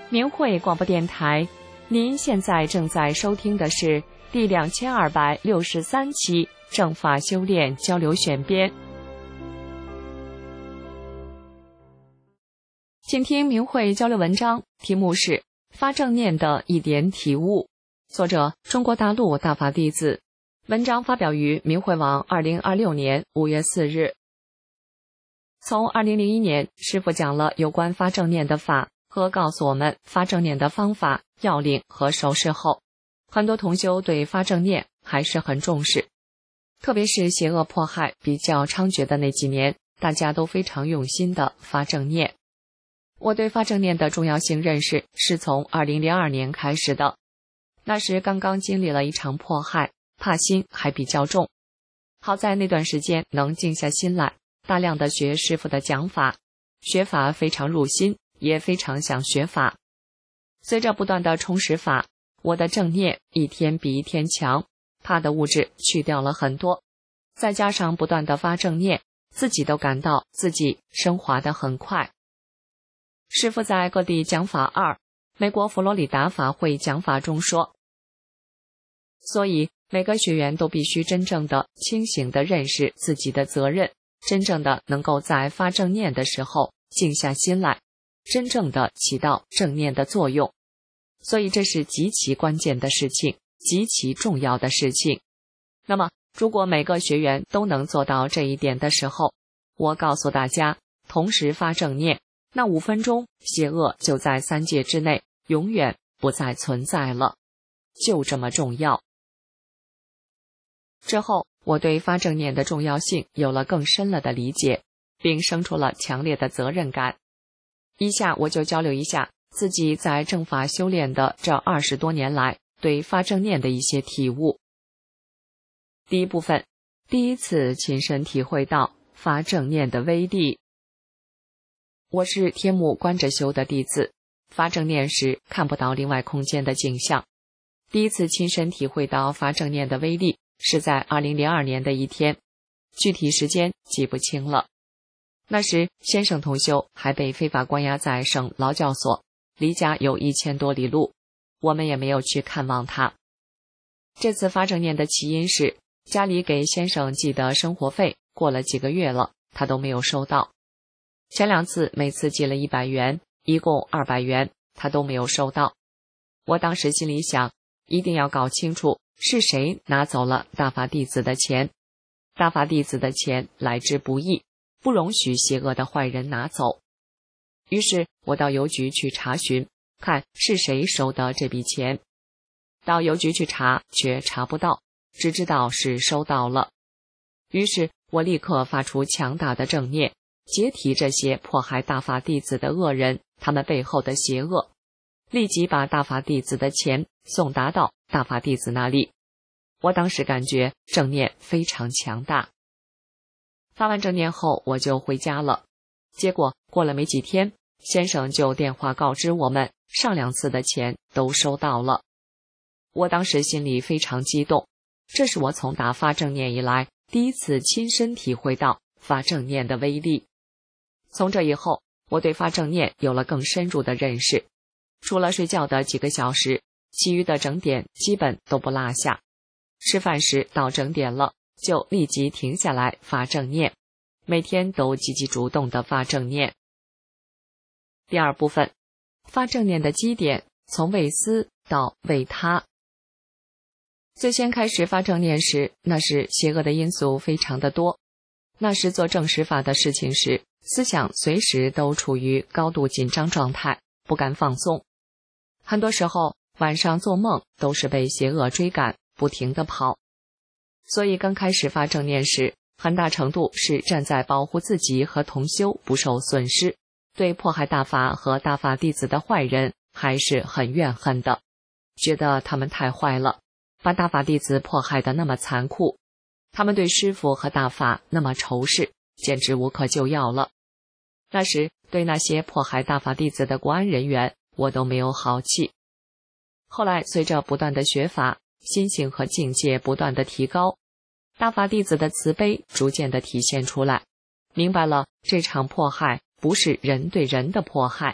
明慧广播电台，您现在正在收听的是第2263期正法修炼交流选编。请听明慧交流文章，题目是发正念的一点体悟，作者中国大陆大法弟子，文章发表于明慧网2026年5月4日。从2001年，师父讲了有关发正念的法和告诉我们发正念的方法、要领和手势后，很多同修对发正念还是很重视，特别是邪恶迫害比较猖獗的那几年，大家都非常用心的发正念。我对发正念的重要性认识是从2002年开始的，那时刚刚经历了一场迫害，怕心还比较重，好在那段时间能静下心来，大量的学师父的讲法，学法非常入心，也非常想学法。随着不断的充实法，我的正念一天比一天强，怕的物质去掉了很多，再加上不断的发正念，自己都感到自己升华得很快。师父在各地讲法2美国佛罗里达法会讲法中说，所以每个学员都必须真正的清醒地认识自己的责任，真正的能够在发正念的时候静下心来，真正的起到正念的作用。所以这是极其关键的事情，极其重要的事情。那么如果每个学员都能做到这一点的时候，我告诉大家，同时发正念，那5分钟邪恶就在3界之内永远不再存在了，就这么重要。之后我对发正念的重要性有了更深了的理解，并生出了强烈的责任感。以下我就交流一下自己在正法修炼的这20多年来对发正念的一些体悟。第一部分，第一次亲身体会到发正念的威力。我是天目观者修的弟子，发正念时看不到另外空间的景象。第一次亲身体会到发正念的威力是在2002年的一天，具体时间记不清了。那时先生同修还被非法关押在省劳教所，离家有1000多里路，我们也没有去看望他。这次发正念的起因是家里给先生寄的生活费过了几个月了，他都没有收到。前2次每次寄了100元，一共200元，他都没有收到。我当时心里想，一定要搞清楚是谁拿走了大法弟子的钱。大法弟子的钱来之不易，不容许邪恶的坏人拿走。于是我到邮局去查询，看是谁收的这笔钱。到邮局去查，却查不到，只知道是收到了。于是我立刻发出强大的正念，解体这些迫害大法弟子的恶人，他们背后的邪恶，立即把大法弟子的钱送达到大法弟子那里。我当时感觉正念非常强大。发完正念后我就回家了，结果过了没几天，先生就电话告知我们上2次的钱都收到了。我当时心里非常激动，这是我从打发正念以来第一次亲身体会到发正念的威力。从这以后，我对发正念有了更深入的认识，除了睡觉的几个小时，其余的整点基本都不落下。吃饭时到整点了，就立即停下来发正念，每天都积极主动地发正念。第二部分，发正念的基点，从为私到为他。最先开始发正念时，那时邪恶的因素非常的多。那时做正实法的事情时，思想随时都处于高度紧张状态，不敢放松。很多时候晚上做梦都是被邪恶追赶，不停地跑。所以刚开始发正念时，很大程度是站在保护自己和同修不受损失，对迫害大法和大法弟子的坏人还是很怨恨的，觉得他们太坏了，把大法弟子迫害得那么残酷，他们对师父和大法那么仇视，简直无可救药了。那时对那些迫害大法弟子的国安人员，我都没有好气。后来随着不断的学法，心性和境界不断的提高，大法弟子的慈悲逐渐的体现出来，明白了这场迫害不是人对人的迫害，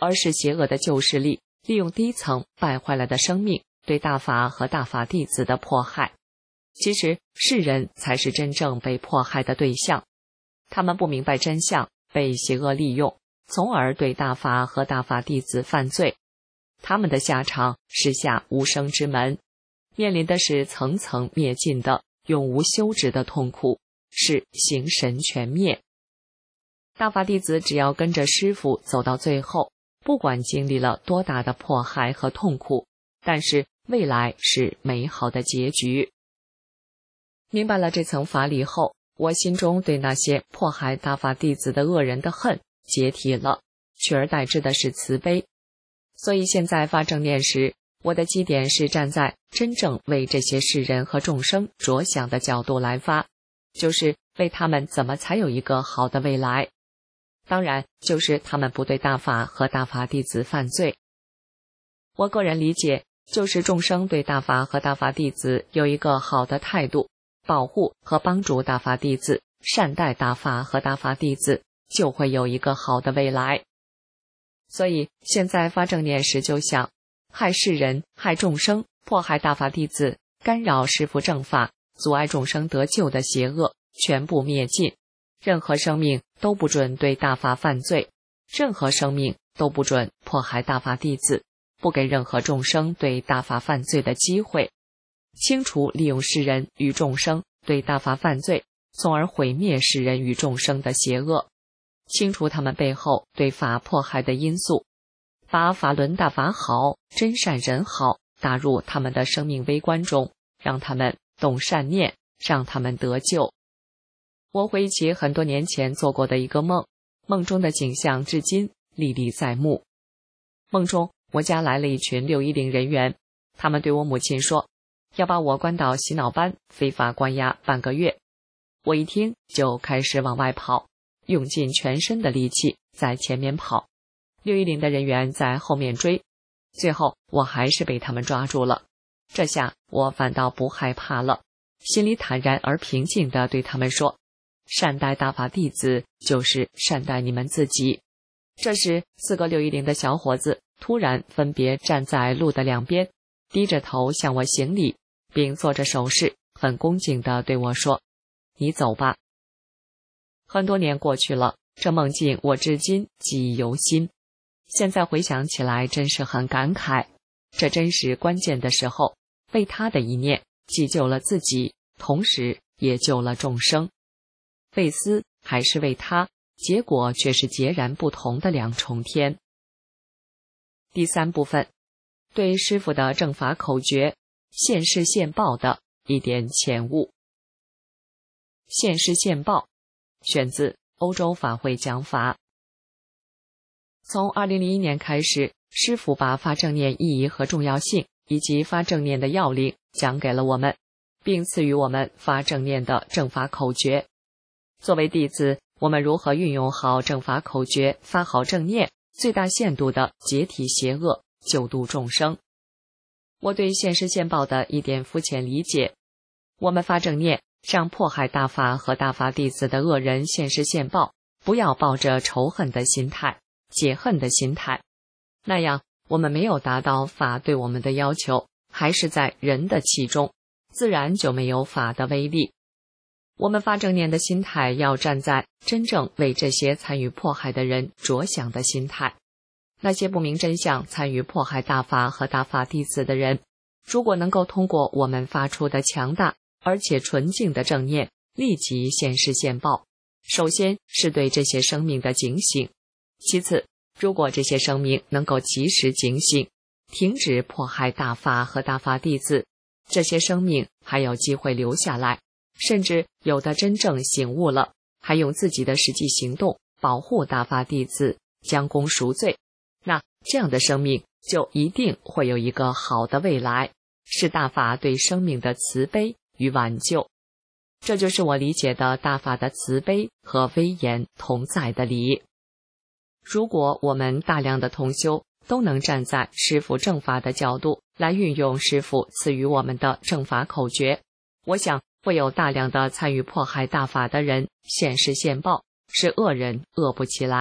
而是邪恶的旧势力利用低层败坏了的生命对大法和大法弟子的迫害。其实世人才是真正被迫害的对象，他们不明白真相，被邪恶利用，从而对大法和大法弟子犯罪。他们的下场是下无生之门，面临的是层层灭尽的永无休止的痛苦，是形神全灭。大法弟子只要跟着师父走到最后，不管经历了多大的迫害和痛苦，但是未来是美好的结局。明白了这层法理后，我心中对那些迫害大法弟子的恶人的恨解体了，取而代之的是慈悲。所以现在发正念时，我的基点是站在真正为这些世人和众生着想的角度来发，就是为他们怎么才有一个好的未来。当然，就是他们不对大法和大法弟子犯罪。我个人理解，就是众生对大法和大法弟子有一个好的态度，保护和帮助大法弟子，善待大法和大法弟子，就会有一个好的未来。所以现在发正念时就想，害世人、害众生、迫害大法弟子、干扰师父正法、阻碍众生得救的邪恶全部灭尽，任何生命都不准对大法犯罪，任何生命都不准迫害大法弟子，不给任何众生对大法犯罪的机会，清除利用世人与众生对大法犯罪，从而毁灭世人与众生的邪恶，清除他们背后对法迫害的因素，把法轮大法好、真善人好打入他们的生命微观中，让他们动善念，让他们得救。我回忆起很多年前做过的一个梦，梦中的景象至今历历在目。梦中我家来了一群610人员，他们对我母亲说，要把我关到洗脑班非法关押半个月。我一听就开始往外跑，用尽全身的力气在前面跑，610的人员在后面追，最后我还是被他们抓住了。这下我反倒不害怕了，心里坦然而平静地对他们说，善待大法弟子就是善待你们自己。这时4个610的小伙子突然分别站在路的两边，低着头向我行礼，并做着手势，很恭敬地对我说，你走吧。很多年过去了，这梦境我至今记忆犹新，现在回想起来真是很感慨，这真是关键的时候，为他的一念既救了自己，同时也救了众生。为私还是为他，结果却是截然不同的两重天。第3部分，对师父的正法口诀现世现报的一点前悟。现世现报选自欧洲法会讲法。从2001年开始，师父把发正念意义和重要性以及发正念的要领讲给了我们，并赐予我们发正念的正法口诀。作为弟子，我们如何运用好正法口诀，发好正念，最大限度地解体邪恶，救度众生？我对现世现报的一点肤浅理解，我们发正念，让迫害大法和大法弟子的恶人现世现报，不要抱着仇恨的心态、解恨的心态，那样我们没有达到法对我们的要求，还是在人的气中，自然就没有法的威力。我们发正念的心态要站在真正为这些参与迫害的人着想的心态。那些不明真相参与迫害大法和大法弟子的人，如果能够通过我们发出的强大而且纯净的正念立即现世现报，首先是对这些生命的警醒，其次，如果这些生命能够及时警醒，停止迫害大法和大法弟子，这些生命还有机会留下来，甚至有的真正醒悟了，还用自己的实际行动保护大法弟子，将功赎罪，那这样的生命就一定会有一个好的未来，是大法对生命的慈悲与挽救。这就是我理解的大法的慈悲和威严同在的理。如果我们大量的同修都能站在师父正法的角度来运用师父赐予我们的正法口诀，我想会有大量的参与迫害大法的人现世现报，使恶人恶不起来，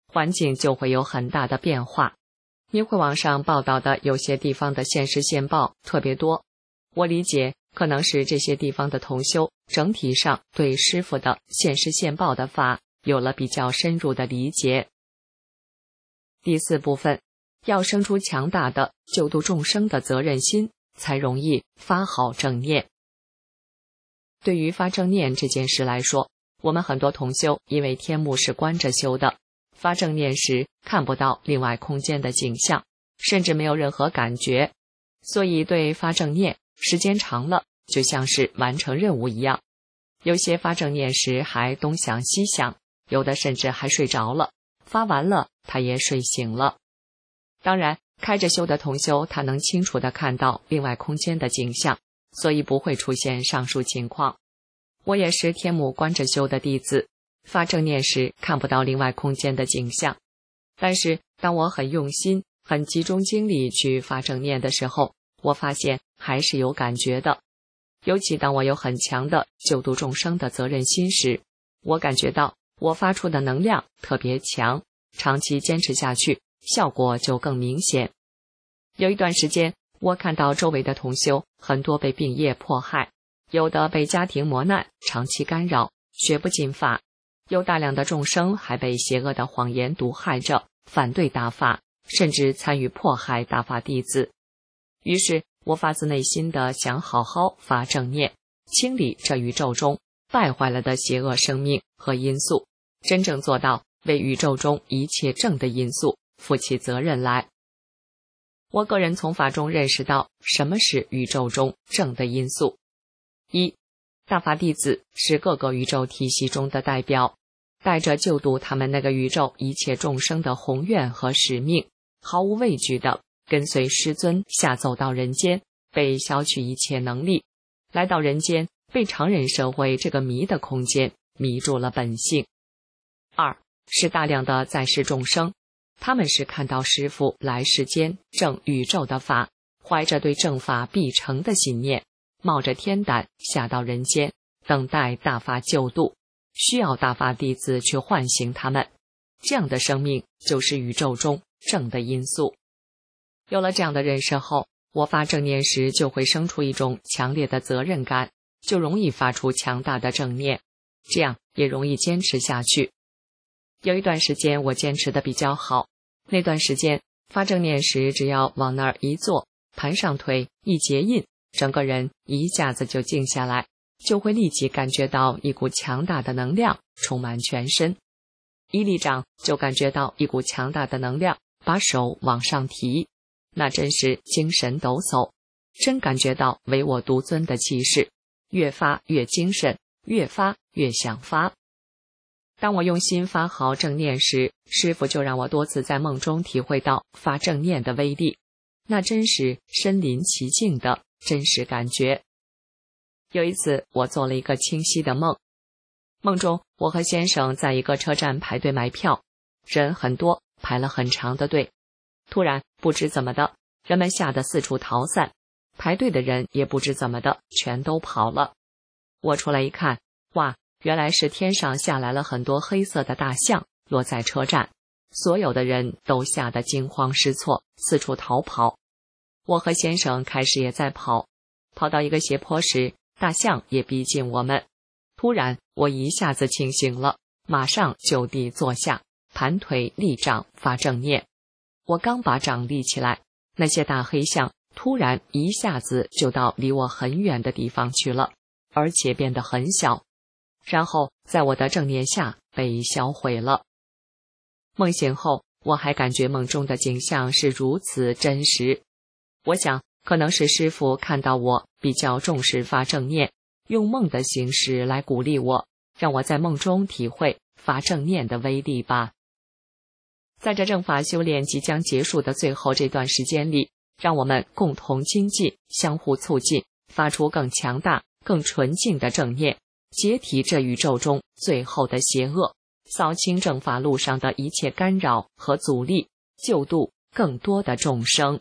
环境就会有很大的变化。明慧网上报道的有些地方的现实现报特别多，我理解可能是这些地方的同修整体上对师父的现实现报的法有了比较深入的理解。第4部分，要生出强大的救度众生的责任心，才容易发好正念。对于发正念这件事来说，我们很多同修因为天目是关着修的，发正念时看不到另外空间的景象，甚至没有任何感觉，所以对发正念时间长了就像是完成任务一样。有些发正念时还东想西想，有的甚至还睡着了，发完了他也睡醒了。当然开着修的同修他能清楚地看到另外空间的景象，所以不会出现上述情况。我也是天目关着修的弟子，发正念时看不到另外空间的景象，但是当我很用心很集中精力去发正念的时候，我发现还是有感觉的。尤其当我有很强的救度众生的责任心时，我感觉到我发出的能量特别强，长期坚持下去效果就更明显。有一段时间我看到周围的同修很多被病业迫害，有的被家庭磨难长期干扰，学不进法，有大量的众生还被邪恶的谎言毒害着，反对大法，甚至参与迫害大法弟子。于是我发自内心的想好好发正念，清理这宇宙中败坏了的邪恶生命和因素，真正做到为宇宙中一切正的因素负起责任来。我个人从法中认识到什么是宇宙中正的因素。1. 大法弟子是各个宇宙体系中的代表，带着救度他们那个宇宙一切众生的宏愿和使命，毫无畏惧地跟随师尊下走到人间，被消去一切能力，来到人间，被常人社会这个迷的空间迷住了本性。2. 是大量的在世众生，他们是看到师父来世间正宇宙的法，怀着对正法必成的信念，冒着天胆下到人间，等待大法救度，需要大法弟子去唤醒他们。这样的生命就是宇宙中正的因素。有了这样的认识后，我发正念时就会生出一种强烈的责任感，就容易发出强大的正念，这样也容易坚持下去。有一段时间我坚持的比较好，那段时间发正念时只要往那儿一坐，盘上腿一结印，整个人一下子就静下来，就会立即感觉到一股强大的能量充满全身。一立掌就感觉到一股强大的能量把手往上提，那真是精神抖擞，真感觉到唯我独尊的气势，越发越精神，越发越想发。当我用心发好正念时，师父就让我多次在梦中体会到发正念的威力，那真是身临其境的真实感觉。有一次我做了一个清晰的梦，梦中我和先生在一个车站排队买票，人很多，排了很长的队。突然不知怎么的，人们吓得四处逃散，排队的人也不知怎么的全都跑了。我出来一看，哇，原来是天上下来了很多黑色的大象，落在车站，所有的人都吓得惊慌失措，四处逃跑。我和先生开始也在跑，跑到一个斜坡时，大象也逼近我们。突然我一下子清醒了，马上就地坐下，盘腿立掌发正念。我刚把掌立起来，那些大黑象突然一下子就到离我很远的地方去了，而且变得很小，然后在我的正念下被销毁了。梦醒后，我还感觉梦中的景象是如此真实。我想可能是师父看到我比较重视发正念，用梦的形式来鼓励我，让我在梦中体会发正念的威力吧。在这正法修炼即将结束的最后这段时间里，让我们共同精进，相互促进，发出更强大、更纯净的正念，解体这宇宙中最后的邪恶，扫清正法路上的一切干扰和阻力，救度更多的众生。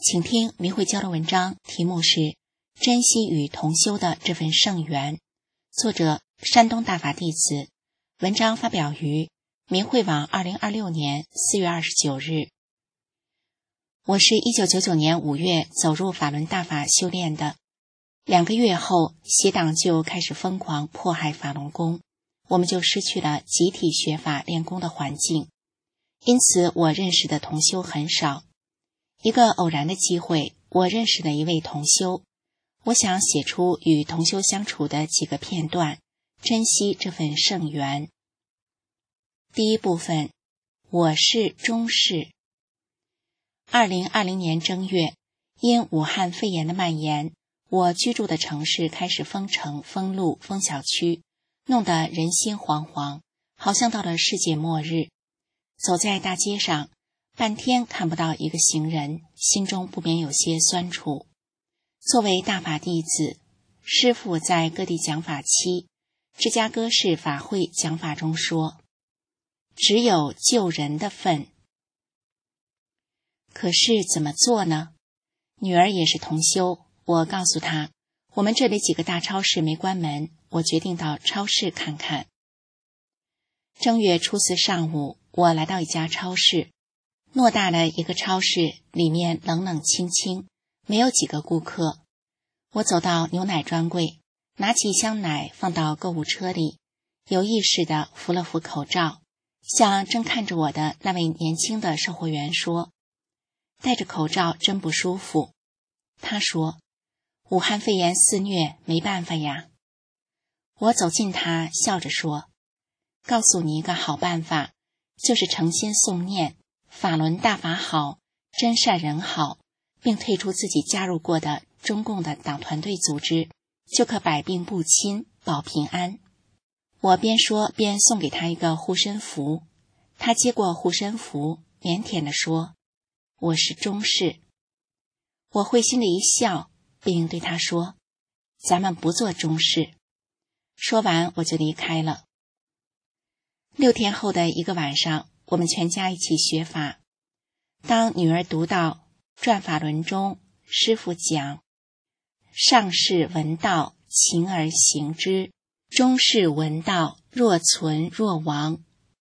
请听明慧教的文章，题目是《珍惜与同修的这份圣缘》，作者山东大法弟子，文章发表于明慧网2026年4月29日。我是1999年5月走入法轮大法修炼的，2个月后，邪党就开始疯狂迫害法轮功，我们就失去了集体学法练功的环境，因此我认识的同修很少。一个偶然的机会，我认识了一位同修，我想写出与同修相处的几个片段，珍惜这份圣缘。第一部分，我是中士。2020年正月，因武汉肺炎的蔓延，我居住的城市开始封城、封路、封小区，弄得人心惶惶，好像到了世界末日。走在大街上，半天看不到一个行人，心中不免有些酸楚。作为大法弟子，师父在各地讲法期，芝加哥市法会讲法中说，只有救人的份。可是怎么做呢？女儿也是同修，我告诉她，我们这里几个大超市没关门，我决定到超市看看。正月初4上午，我来到一家超市，偌大的一个超市，里面冷冷清清，没有几个顾客。我走到牛奶专柜，拿起一箱奶放到购物车里，有意识地扶了扶口罩，向正看着我的那位年轻的售货员说，戴着口罩真不舒服。他说，武汉肺炎肆虐，没办法呀。我走近他，笑着说，告诉你一个好办法，就是诚心诵念法轮大法好，真善人好，并退出自己加入过的中共的党团队组织，就可百病不侵，保平安。我边说边送给他一个护身符，他接过护身符，腼腆地说，我是中士。我会心里一笑，并对他说，咱们不做中士。说完我就离开了。6天后的一个晚上，我们全家一起学法。当女儿读到转法轮中师父讲，上士闻道，勤而行之；中士闻道，若存若亡。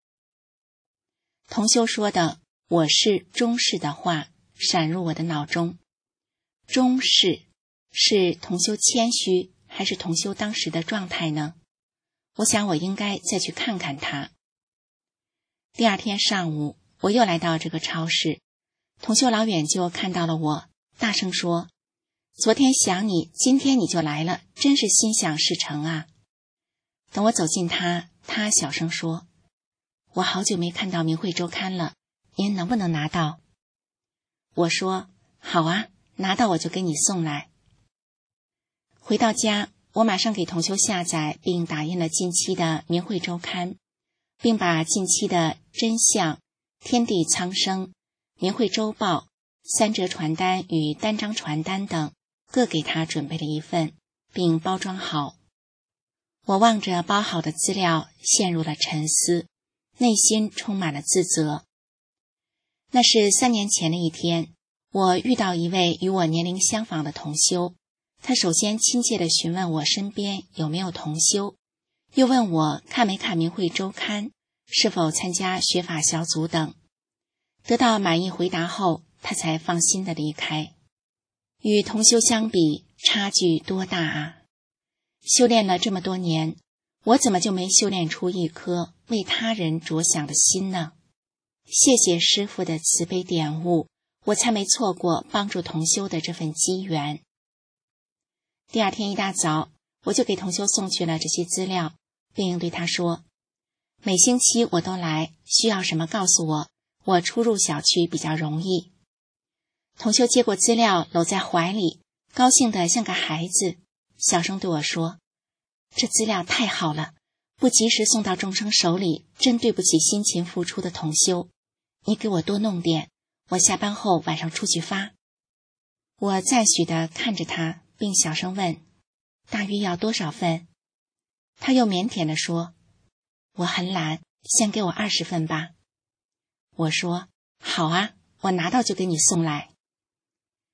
同修说的我是中士的话闪入我的脑中。中士是同修谦虚，还是同修当时的状态呢？我想我应该再去看看他。第2天上午，我又来到这个超市，同修老远就看到了我，大声说，昨天想你，今天你就来了，真是心想事成啊。等我走近他，他小声说，我好久没看到明慧周刊了，您能不能拿到？我说，好啊，拿到我就给你送来。回到家，我马上给同修下载并打印了近期的明慧周刊，并把近期的真相、天地苍生、明慧周报、3折传单与单张传单等各给他准备了一份，并包装好。我望着包好的资料，陷入了沉思，内心充满了自责。那是3年前的一天，我遇到一位与我年龄相仿的同修，他首先亲切地询问我身边有没有同修，又问我看没看明慧周刊，是否参加学法小组等。得到满意回答后，他才放心地离开。与同修相比，差距多大啊！修炼了这么多年，我怎么就没修炼出一颗为他人着想的心呢？谢谢师父的慈悲点悟，我才没错过帮助同修的这份机缘。第2天一大早，我就给同修送去了这些资料，并对他说，每星期我都来，需要什么告诉我，我出入小区比较容易。同修接过资料，搂在怀里，高兴得像个孩子，小声对我说，这资料太好了，不及时送到众生手里，真对不起辛勤付出的同修，你给我多弄点，我下班后晚上出去发。我赞许地看着他，并小声问，大约要多少份？他又腼腆地说，我很懒，先给我20份吧。我说，好啊，我拿到就给你送来。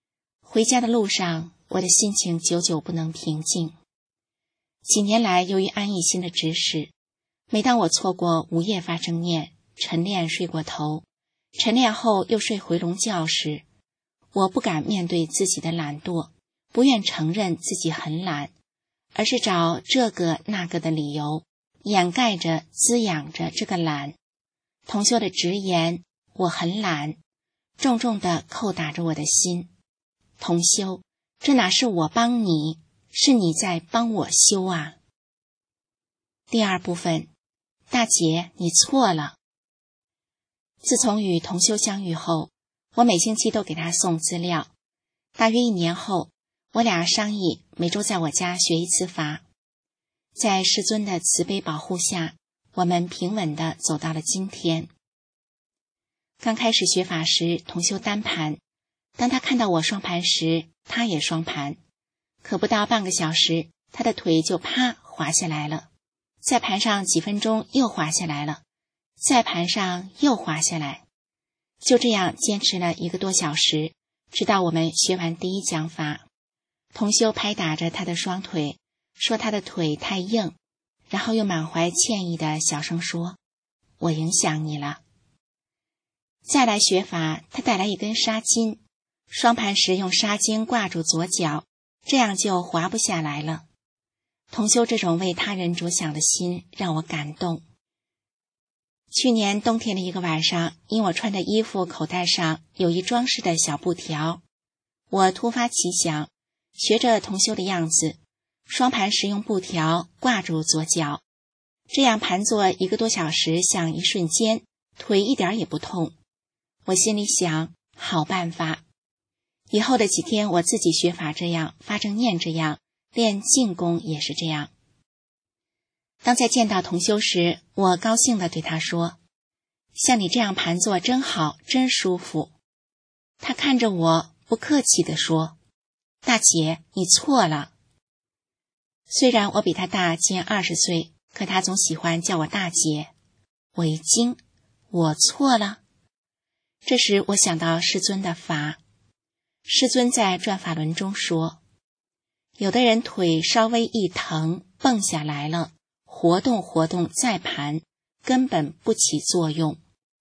回家的路上，我的心情久久不能平静。几年来，由于安逸心的指使，每当我错过午夜发正念、晨练睡过头，晨练后又睡回笼觉时，我不敢面对自己的懒惰，不愿承认自己很懒，而是找这个那个的理由，掩盖着滋养着这个懒。同修的直言我很懒，重重地扣打着我的心。同修，这哪是我帮你，是你在帮我修啊。第二部分，大姐，你错了。自从与同修相遇后，我每星期都给他送资料。大约1年后，我俩商议每周在我家学一次法。在师尊的慈悲保护下，我们平稳地走到了今天。刚开始学法时，同修单盘，当他看到我双盘时，他也双盘。可不到半个小时，他的腿就啪滑下来了，再盘上几分钟又滑下来了，再盘上又滑下来。就这样坚持了1个多小时，直到我们学完第一讲法。同修拍打着他的双腿，说他的腿太硬，然后又满怀歉意的小声说，我影响你了。再来学法，他带来一根纱巾，双盘时用纱巾挂住左脚，这样就滑不下来了。同修这种为他人着想的心让我感动。去年冬天的一个晚上，因我穿的衣服口袋上有一装饰的小布条，我突发奇想，学着同修的样子，双盘时用布条挂住左脚，这样盘坐1个多小时，像一瞬间，腿一点也不痛。我心里想，好办法。以后的几天我自己学法这样，发正念这样，练静功也是这样。当再见到同修时，我高兴地对他说，像你这样盘坐真好，真舒服。他看着我，不客气地说，大姐，你错了。虽然我比他大近20岁，可他总喜欢叫我大姐。我一惊，我错了？这时我想到师尊的法。师尊在转法轮中说，有的人腿稍微一疼，蹦下来了，活动活动再盘，根本不起作用。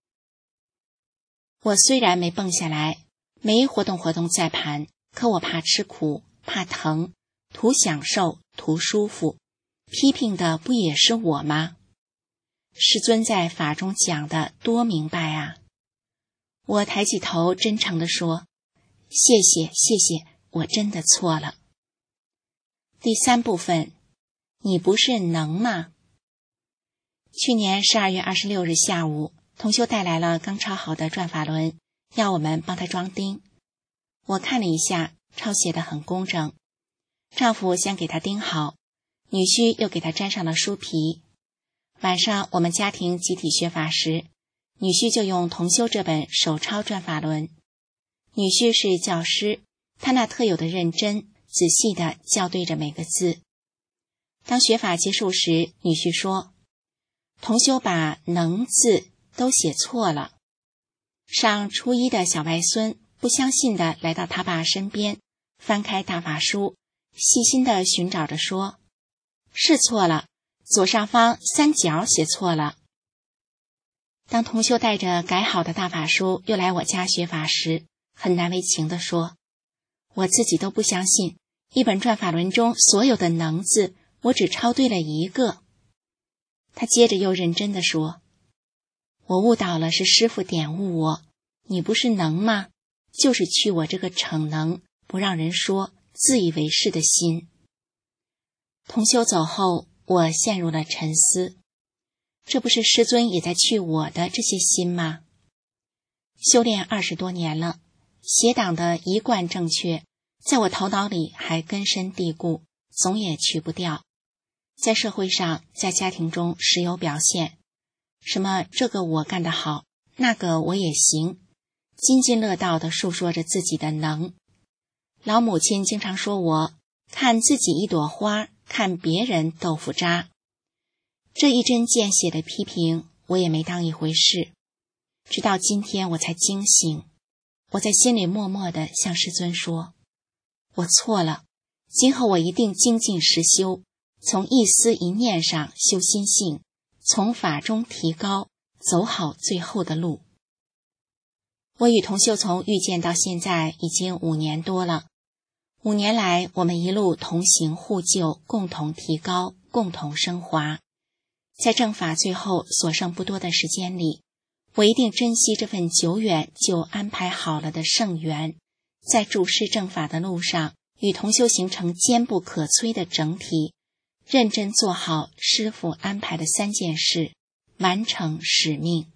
我虽然没蹦下来，没活动活动再盘，可我怕吃苦，怕疼，图享受，图舒服，批评的不也是我吗？师尊在法中讲的多明白啊！我抬起头，真诚地说，谢谢，谢谢，我真的错了。第3部分，你不是能吗？去年12月26日下午，同修带来了刚抄好的转法轮，要我们帮他装钉。我看了一下，抄写得很工整。丈夫先给他钉好，女婿又给他粘上了书皮。晚上我们家庭集体学法时，女婿就用同修这本手抄转法轮。女婿是教师，他那特有的认真，仔细地校对着每个字。当学法结束时，女婿说，同修把能字都写错了。上初一的小外孙不相信地来到他爸身边，翻开大法书，细心地寻找着说，是错了，左上方3角写错了。当同修带着改好的大法书又来我家学法时，很难为情地说，我自己都不相信，一本转法轮中所有的能字，我只抄对了1个。他接着又认真地说，我悟到了，是师父点悟我，你不是能吗？就是去我这个逞能，不让人说，自以为是的心。同修走后，我陷入了沉思，这不是师尊也在去我的这些心吗？修炼20多年了，邪党的一贯正确，在我头脑里还根深蒂固，总也去不掉。在社会上，在家庭中时有表现，什么这个我干得好，那个我也行，津津乐道地述说着自己的能。老母亲经常说我看自己一朵花，看别人豆腐渣。这一针见血的批评，我也没当一回事。直到今天我才惊醒，我在心里默默地向师尊说， 我错了，今后我一定精进实修，从一思一念上修心性，从法中提高，走好最后的路。我与同修从遇见到现在已经5年多了，5年来我们一路同行互救，共同提高，共同升华。在正法最后所剩不多的时间里，我一定珍惜这份久远就安排好了的圣缘，在注释正法的路上，与同修形成坚不可摧的整体，认真做好师父安排的3件事，完成使命。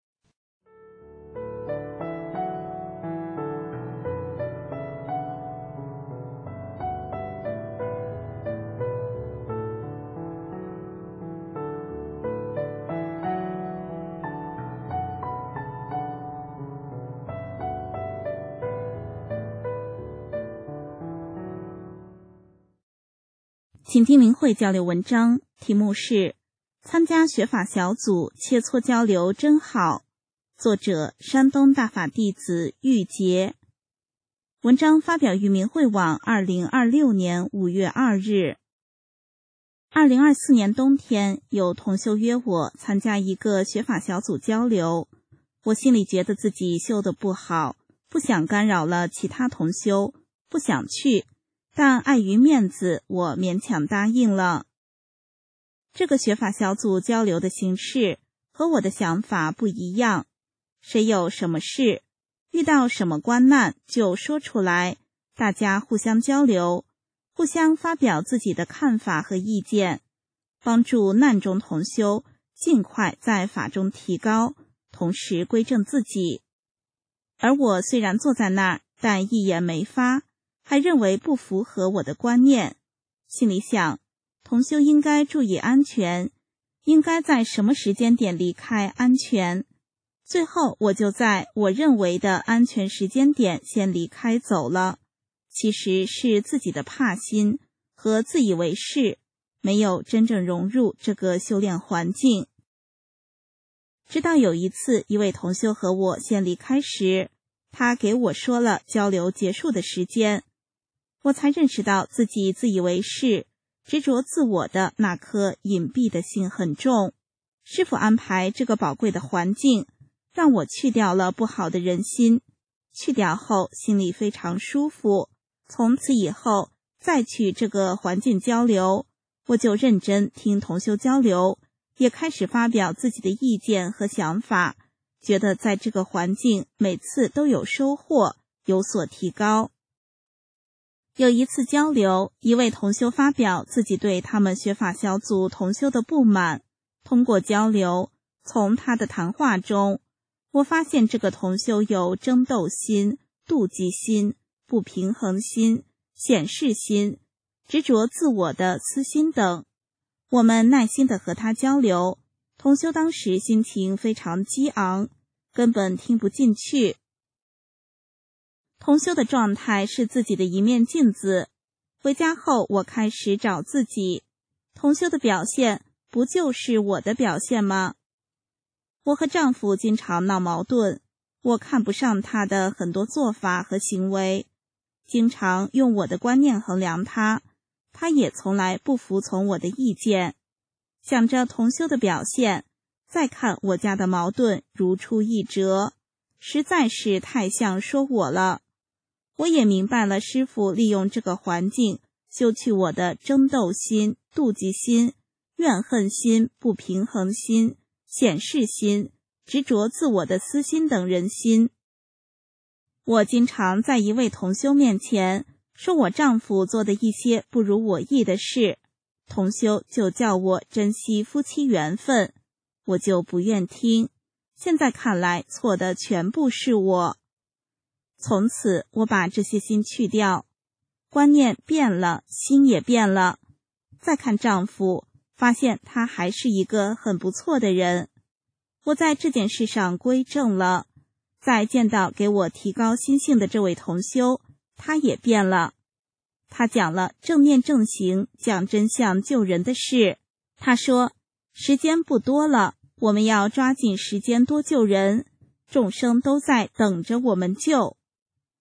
请听明慧交流文章，题目是参加学法小组切磋交流真好，作者山东大法弟子玉洁。文章发表于明慧网2026年5月2日。2024年冬天，有同修约我参加一个学法小组交流，我心里觉得自己修得不好，不想干扰了其他同修，不想去，但碍于面子，我勉强答应了。这个学法小组交流的形式和我的想法不一样，谁有什么事，遇到什么关难就说出来，大家互相交流，互相发表自己的看法和意见，帮助难中同修尽快在法中提高，同时归正自己。而我虽然坐在那儿，但一言没发，还认为不符合我的观念，心里想，同修应该注意安全，应该在什么时间点离开安全。最后我就在我认为的安全时间点先离开走了，其实是自己的怕心和自以为是，没有真正融入这个修炼环境。直到有一次，一位同修和我先离开时，他给我说了交流结束的时间，我才认识到自己自以为是、执着自我的那颗隐蔽的心很重。师父安排这个宝贵的环境，让我去掉了不好的人心，去掉后心里非常舒服。从此以后再去这个环境交流，我就认真听同修交流，也开始发表自己的意见和想法，觉得在这个环境每次都有收获，有所提高。有一次交流，一位同修发表自己对他们学法小组同修的不满，通过交流，从他的谈话中，我发现这个同修有争斗心、妒忌心、不平衡心、显示心、执着自我的私心等。我们耐心地和他交流，同修当时心情非常激昂，根本听不进去。同修的状态是自己的一面镜子，回家后我开始找自己，同修的表现不就是我的表现吗？我和丈夫经常闹矛盾，我看不上他的很多做法和行为，经常用我的观念衡量他，他也从来不服从我的意见。想着同修的表现，再看我家的矛盾如出一辙，实在是太像说我了。我也明白了师父利用这个环境修去我的争斗心、妒忌心、怨恨心、不平衡心、显示心、执着自我的私心等人心。我经常在一位同修面前说我丈夫做的一些不如我意的事，同修就叫我珍惜夫妻缘分，我就不愿听。现在看来，错的全部是我。从此我把这些心去掉，观念变了，心也变了。再看丈夫，发现他还是一个很不错的人。我在这件事上归正了。再见到给我提高心性的这位同修，他也变了。他讲了正念正行、讲真相救人的事。他说，时间不多了，我们要抓紧时间多救人，众生都在等着我们救。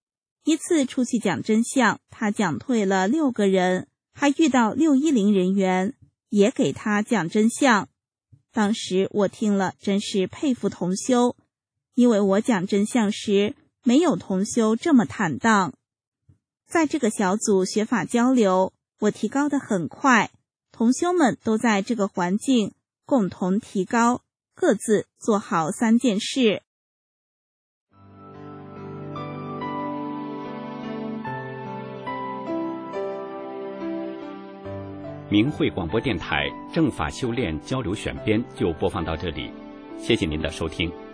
一次出去讲真相，他讲退了6个人，还遇到610人员，也给他讲真相。当时我听了真是佩服同修，因为我讲真相时没有同修这么坦荡。在这个小组学法交流，我提高得很快，同修们都在这个环境共同提高，各自做好3件事。 明慧广播电台正法修炼交流选编就播放到这里，谢谢您的收听。